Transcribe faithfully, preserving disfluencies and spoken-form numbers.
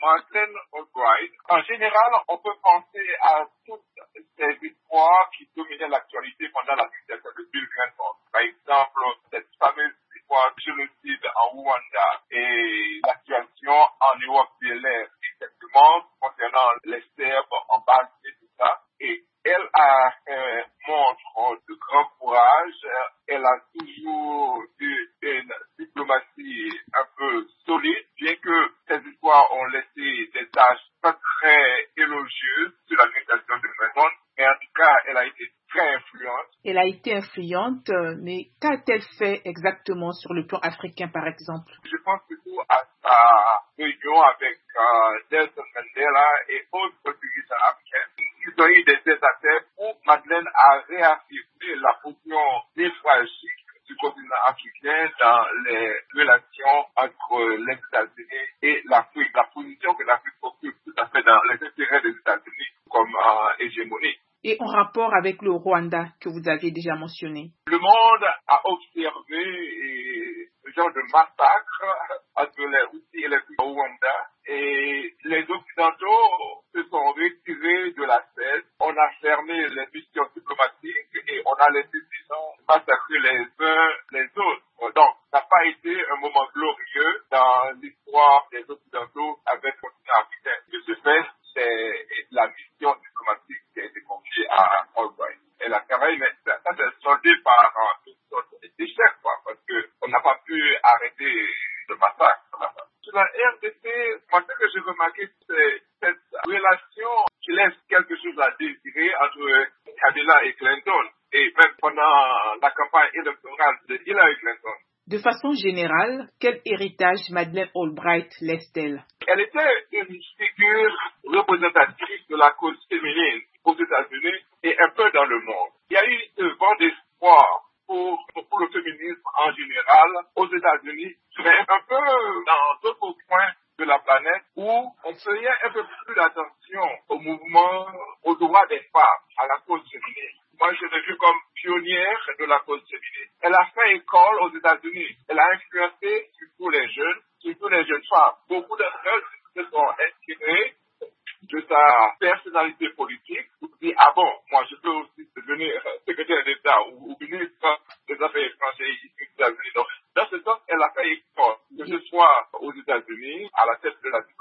Madeleine Albright, en général, on peut penser à toutes ces histoires qui dominaient l'actualité pendant la dictature de Bill Clinton. Par exemple, cette fameuse histoire de génocide en Rwanda et la situation en Europe de l'Est, exactement, concernant les Serbes en Baltique et tout ça. Et elle a euh, montre de grand courage. Elle a toujours eu une diplomatie un peu solide, bien que ces histoires ont laissé des tâches pas très élogieuses sur l'administration de Clinton. Mais en tout cas, elle a été très influente. Elle a été influente, mais qu'a-t-elle fait exactement sur le plan africain, par exemple? Je pense surtout à sa réunion avec euh, Nelson Mandela et autres dirigeants africains. Ils ont eu des tête-à-tête où Madeleine a réaffirmé la position névralgique du continent africain dans les relations entre les États-Unis et l'Afrique. La position que l'Afrique occupe tout à fait dans les intérêts des États-Unis comme euh, hégémonie. Et en rapport avec le Rwanda que vous aviez déjà mentionné? Le monde a observé ce genre de massacre entre les Hutus et les Tutsis au Rwanda. Et les Occidentaux se sont retirés de la scène. On a fermé les missions diplomatiques et on a laissé les gens massacrer les uns les autres. Donc, ça n'a pas été un moment glorieux dans l'histoire des Occidentaux avec le continent africain. De ce fait, c'est la mission diplomatique qui a été confiée à Albright. Elle a travaillé, mais ça, ça s'est soldé par une sorte d'échec, quoi, parce qu'on n'a pas pu arrêter le massacre. Sur la R D C, moi, ce que j'ai remarqué, c'est cette relation qui laisse quelque chose à désirer entre Kabila et Clinton, et même pendant la campagne électorale de Hillary Clinton. De façon générale, quel héritage Madeleine Albright laisse-t-elle? Elle était une figure représentative de la cause féminine aux États-Unis et un peu dans le monde. Il y a eu ce vent d'espoir pour, pour le féminisme en général aux États-Unis, mais un peu dans d'autres coins de la planète où on payait un peu plus d'attention au mouvement, aux droits des femmes, à la cause féminine. Moi, je l'ai vue comme pionnière de la cause féminine. Elle a fait école aux États-Unis. Elle a influencé surtout les jeunes, surtout les jeunes femmes. Beaucoup d'entre elles se sont inspirées de sa personnalité politique. Vous dites, ah bon, moi je peux aussi devenir secrétaire d'État ou, ou ministre des Affaires étrangères ici aux États-Unis. Donc, dans ce sens, elle a fait école, que ce soit aux États-Unis, à la tête de la